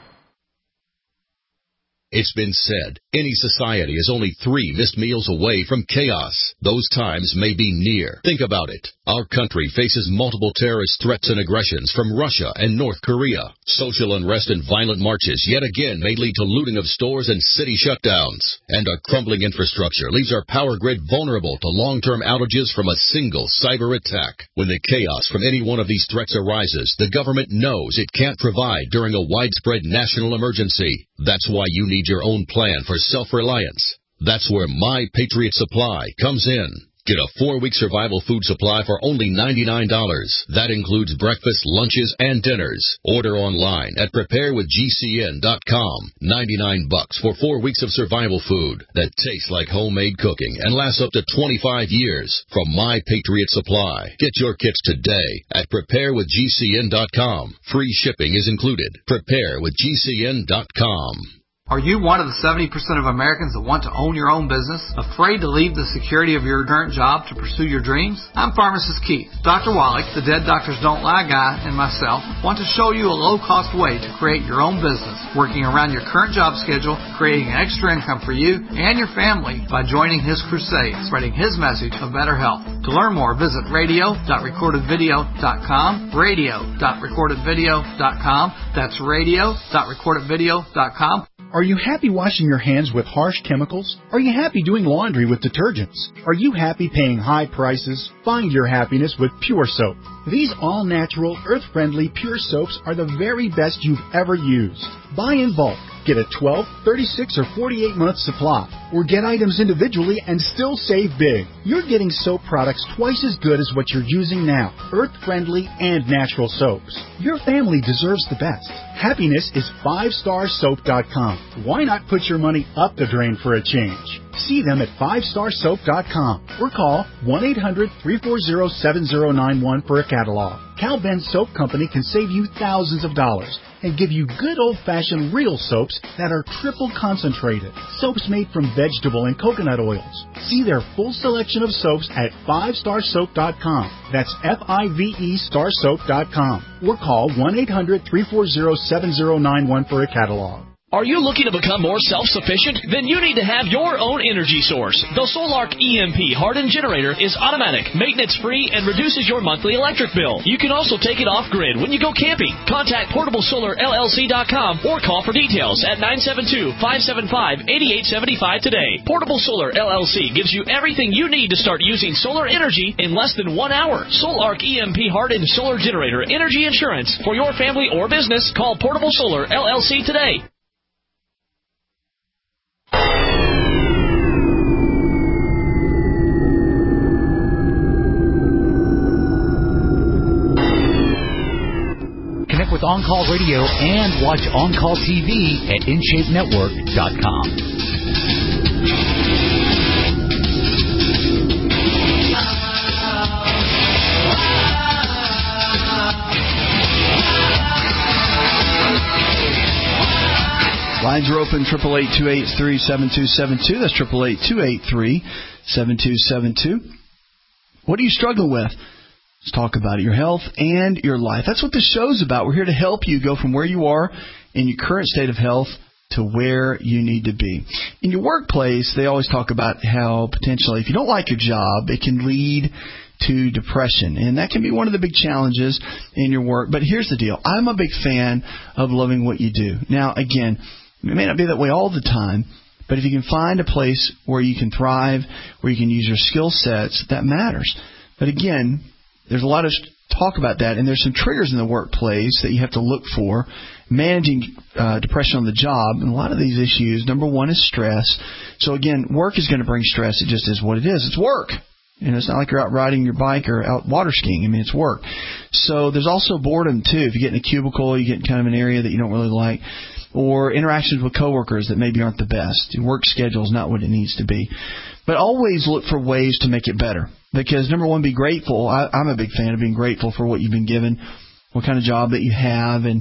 It's been said, any society is only 3 missed meals away from chaos. Those times may be near. Think about it. Our country faces multiple terrorist threats and aggressions from Russia and North Korea. Social unrest and violent marches yet again may lead to looting of stores and city shutdowns. And a crumbling infrastructure leaves our power grid vulnerable to long-term outages from a single cyber attack. When the chaos from any one of these threats arises, the government knows it can't provide during a widespread national emergency. That's why you need your own plan for self-reliance. That's where My Patriot Supply comes in. Get a 4-week survival food supply for only $99. That includes breakfast, lunches, and dinners. Order online at preparewithgcn.com. $99 for 4 weeks of survival food that tastes like homemade cooking and lasts up to 25 years from My Patriot Supply. Get your kits today at preparewithgcn.com. Free shipping is included. Preparewithgcn.com. Are you one of the 70% of Americans that want to own your own business? Afraid to leave the security of your current job to pursue your dreams? I'm Pharmacist Keith. Dr. Wallach, the Dead Doctors Don't Lie guy, and myself want to show you a low-cost way to create your own business, working around your current job schedule, creating an extra income for you and your family by joining his crusade, spreading his message of better health. To learn more, visit radio.recordedvideo.com, radio.recordedvideo.com. That's radio.recordedvideo.com. Are you happy washing your hands with harsh chemicals? Are you happy doing laundry with detergents? Are you happy paying high prices? Find your happiness with Pure Soap. These all-natural, earth-friendly Pure Soaps are the very best you've ever used. Buy in bulk. Get a 12, 36, or 48-month supply. Or get items individually and still save big. You're getting soap products twice as good as what you're using now. Earth-friendly and natural soaps. Your family deserves the best. Happiness is 5starsoap.com. Why not put your money up the drain for a change? See them at 5starsoap.com or call 1-800-340-7091 for a catalog. Cal Ben Soap Company can save you thousands of dollars and give you good old-fashioned real soaps that are triple concentrated. Soaps made from vegetable and coconut oils. See their full selection of soaps at 5starsoap.com. That's F-I-V-E starsoap.com. Or call 1-800-340-7091 for a catalog. Are you looking to become more self-sufficient? Then you need to have your own energy source. The Solark EMP hardened generator is automatic, maintenance-free, and reduces your monthly electric bill. You can also take it off-grid when you go camping. Contact PortableSolarLLC.com or call for details at 972-575-8875 today. Portable Solar LLC gives you everything you need to start using solar energy in less than 1 hour. Solark EMP hardened solar generator energy insurance for your family or business. Call Portable Solar LLC today. Connect with On Call Radio and watch On Call TV at InShapeNetwork.com. Lines are open, 888-283-7272. That's 888-283-7272. What are you struggling with? Let's talk about it. Your health and your life. That's what this show's about. We're here to help you go from where you are in your current state of health to where you need to be. In your workplace, they always talk about how potentially, if you don't like your job, it can lead to depression. And that can be one of the big challenges in your work. But here's the deal. I'm a big fan of loving what you do. Now, again, it may not be that way all the time, but if you can find a place where you can thrive, where you can use your skill sets, that matters. But again, there's a lot of talk about that, and there's some triggers in the workplace that you have to look for. Managing depression on the job, and a lot of these issues, number one is stress. So again, work is going to bring stress. It just is what it is. It's work. You know, it's not like you're out riding your bike or out water skiing. I mean, it's work. So there's also boredom, too. If you get in a cubicle, you get in kind of an area that you don't really like, or interactions with coworkers that maybe aren't the best. Your work schedule is not what it needs to be. But always look for ways to make it better. Because, number one, be grateful. I'm a big fan of being grateful for what you've been given, what kind of job that you have, and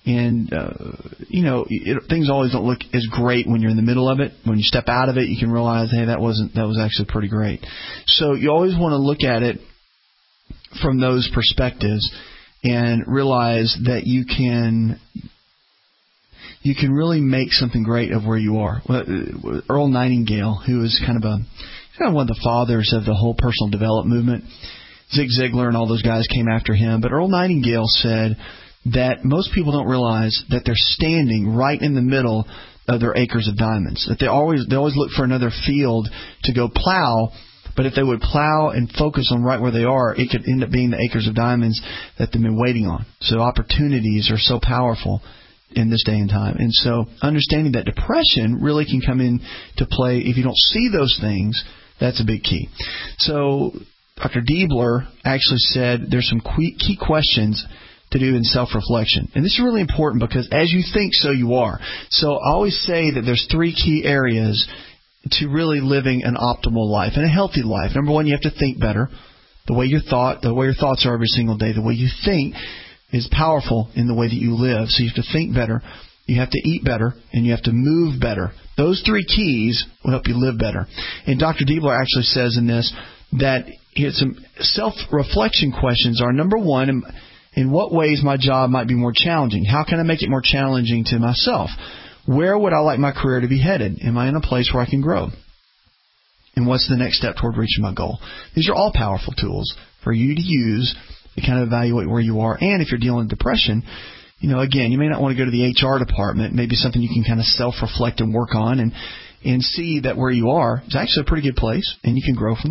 things always don't look as great when you're in the middle of it. When you step out of it, you can realize, hey, that was actually pretty great. So you always want to look at it from those perspectives and realize that you can really make something great of where you are. Earl Nightingale, who is kind of one of the fathers of the whole personal development movement, Zig Ziglar and all those guys came after him. But Earl Nightingale said that most people don't realize that they're standing right in the middle of their acres of diamonds. That they always look for another field to go plow, but if they would plow and focus on right where they are, it could end up being the acres of diamonds that they've been waiting on. So opportunities are so powerful in this day and time. And so understanding that depression really can come into play if you don't see those things. That's a big key. So Dr. Diebler actually said there's some key questions to do in self-reflection. And this is really important because as you think, so you are. So I always say that there's 3 key areas to really living an optimal life and a healthy life. Number one, you have to think better. The way your thoughts are every single day, the way you think is powerful in the way that you live. So you have to think better, you have to eat better, and you have to move better. Those 3 keys will help you live better. And Dr. Diebler actually says in this that some self-reflection questions are, number one, in what ways my job might be more challenging? How can I make it more challenging to myself? Where would I like my career to be headed? Am I in a place where I can grow? And what's the next step toward reaching my goal? These are all powerful tools for you to use to kind of evaluate where you are. And if you're dealing with depression, again, you may not want to go to the HR department. Maybe something you can kind of self-reflect and work on and see that where you are is actually a pretty good place, and you can grow from there.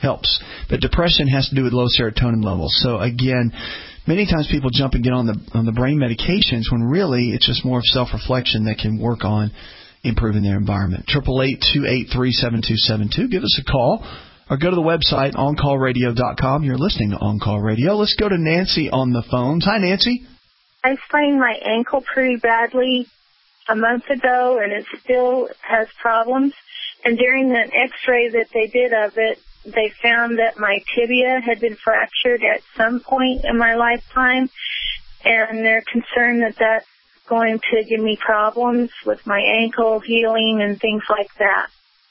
helps. But depression has to do with low serotonin levels. So again, many times people jump and get on the brain medications when really it's just more of self-reflection that can work on improving their environment. 888-283-7272. Give us a call or go to the website, OnCallRadio.com. You're listening to On Call Radio. Let's go to Nancy on the phones. Hi, Nancy. I sprained my ankle pretty badly a month ago, and it still has problems. And during the x-ray that they did of it, they found that my tibia had been fractured at some point in my lifetime, and they're concerned that that's going to give me problems with my ankle healing and things like that.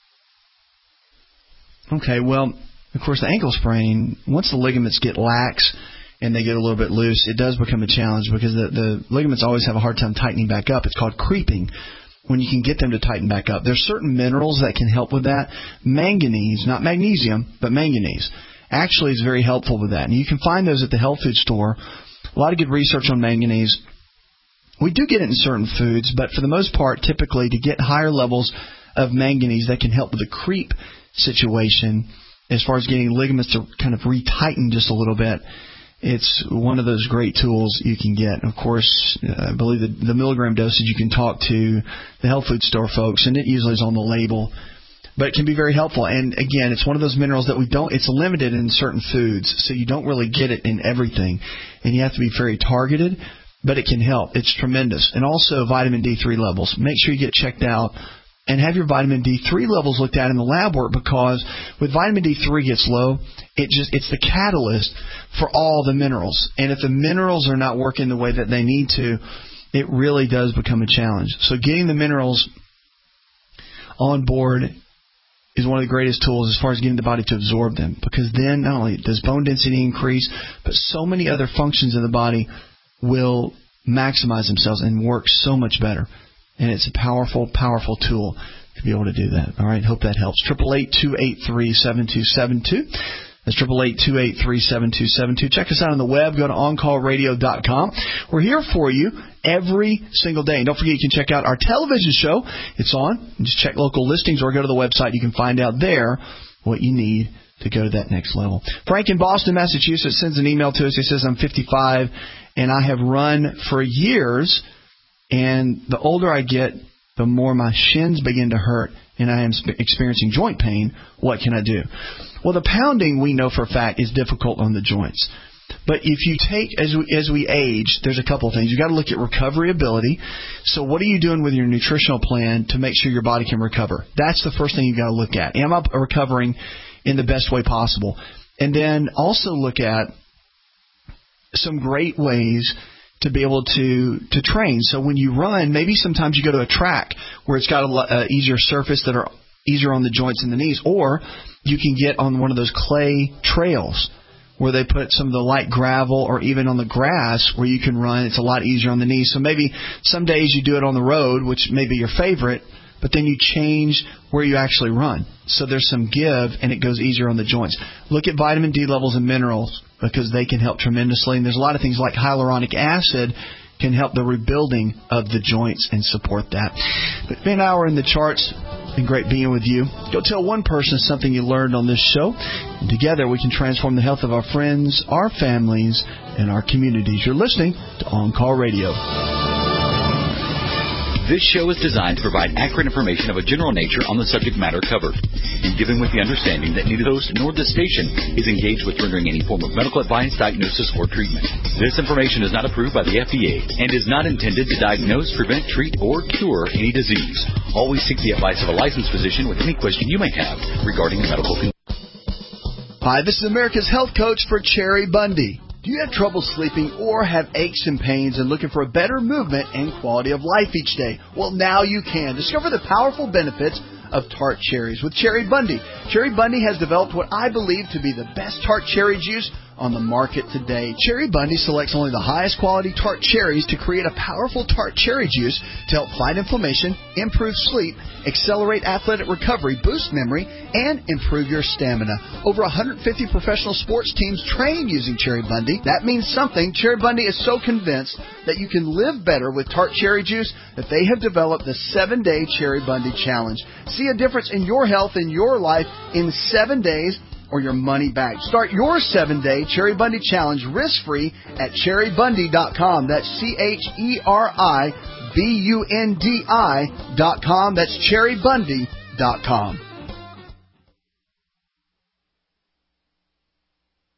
Okay, well, of course, the ankle sprain, once the ligaments get lax and they get a little bit loose, it does become a challenge because the ligaments always have a hard time tightening back up. It's called creeping when you can get them to tighten back up. There's certain minerals that can help with that. Manganese, not magnesium, but manganese, actually is very helpful with that. And you can find those at the health food store. A lot of good research on manganese. We do get it in certain foods, but for the most part, typically to get higher levels of manganese that can help with the creep situation as far as getting ligaments to kind of retighten just a little bit. It's one of those great tools you can get. Of course, I believe the milligram dosage you can talk to the health food store folks, and it usually is on the label. But it can be very helpful. And again, it's one of those minerals that it's limited in certain foods, so you don't really get it in everything. And you have to be very targeted, but it can help. It's tremendous. And also vitamin D3 levels. Make sure you get checked out and have your vitamin D3 levels looked at in the lab work, because when vitamin D3 gets low, it's the catalyst for all the minerals. And if the minerals are not working the way that they need to, it really does become a challenge. So getting the minerals on board is one of the greatest tools as far as getting the body to absorb them, because then not only does bone density increase, but so many other functions of the body will maximize themselves and work so much better. And it's a powerful, powerful tool to be able to do that. All right, hope that helps. 888-283-7272. That's 888-283-7272. Check us out on the web. Go to OnCallRadio.com. We're here for you every single day. And don't forget, you can check out our television show. It's on. Just check local listings or go to the website. You can find out there what you need to go to that next level. Frank in Boston, Massachusetts sends an email to us. He says, I'm 55 and I have run for years. And the older I get, the more my shins begin to hurt, and I am experiencing joint pain. What can I do? Well, the pounding, we know for a fact, is difficult on the joints. But if you take, as we age, there's a couple of things. You've got to look at recovery ability. So what are you doing with your nutritional plan to make sure your body can recover? That's the first thing you've got to look at. Am I recovering in the best way possible? And then also look at some great ways to be able to train. So when you run, maybe sometimes you go to a track where it's got a easier surface that are easier on the joints and the knees, or you can get on one of those clay trails where they put some of the light gravel, or even on the grass where you can run. It's a lot easier on the knees. So maybe some days you do it on the road, which may be your favorite, but then you change where you actually run. So there's some give, and it goes easier on the joints. Look at vitamin D levels and minerals, because they can help tremendously. And there's a lot of things like hyaluronic acid can help the rebuilding of the joints and support that. But been an hour in the charts. Been great being with you. Go tell one person something you learned on this show. And together we can transform the health of our friends, our families, and our communities. You're listening to On Call Radio. This show is designed to provide accurate information of a general nature on the subject matter covered, and given with the understanding that neither the host nor this station is engaged with rendering any form of medical advice, diagnosis, or treatment. This information is not approved by the FDA and is not intended to diagnose, prevent, treat, or cure any disease. Always seek the advice of a licensed physician with any question you may have regarding a medical condition. Hi, this is America's Health Coach for Cherry Bundy. Do you have trouble sleeping or have aches and pains and looking for a better movement and quality of life each day? Well, now you can. Discover the powerful benefits of tart cherries with Cherry Bundy. Cherry Bundy has developed what I believe to be the best tart cherry juice on the market today. Cherry Bundy selects only the highest quality tart cherries to create a powerful tart cherry juice to help fight inflammation, improve sleep, accelerate athletic recovery, boost memory, and improve your stamina. Over 150 professional sports teams train using Cherry Bundy. That means something. Cherry Bundy is so convinced that you can live better with tart cherry juice that they have developed the 7-Day Cherry Bundy Challenge. See a difference in your health and your life in 7 days or your money back. Start your 7-day Cherry Bundy Challenge risk-free at cherrybundy.com. That's CherryBundi.com. That's cherrybundy.com.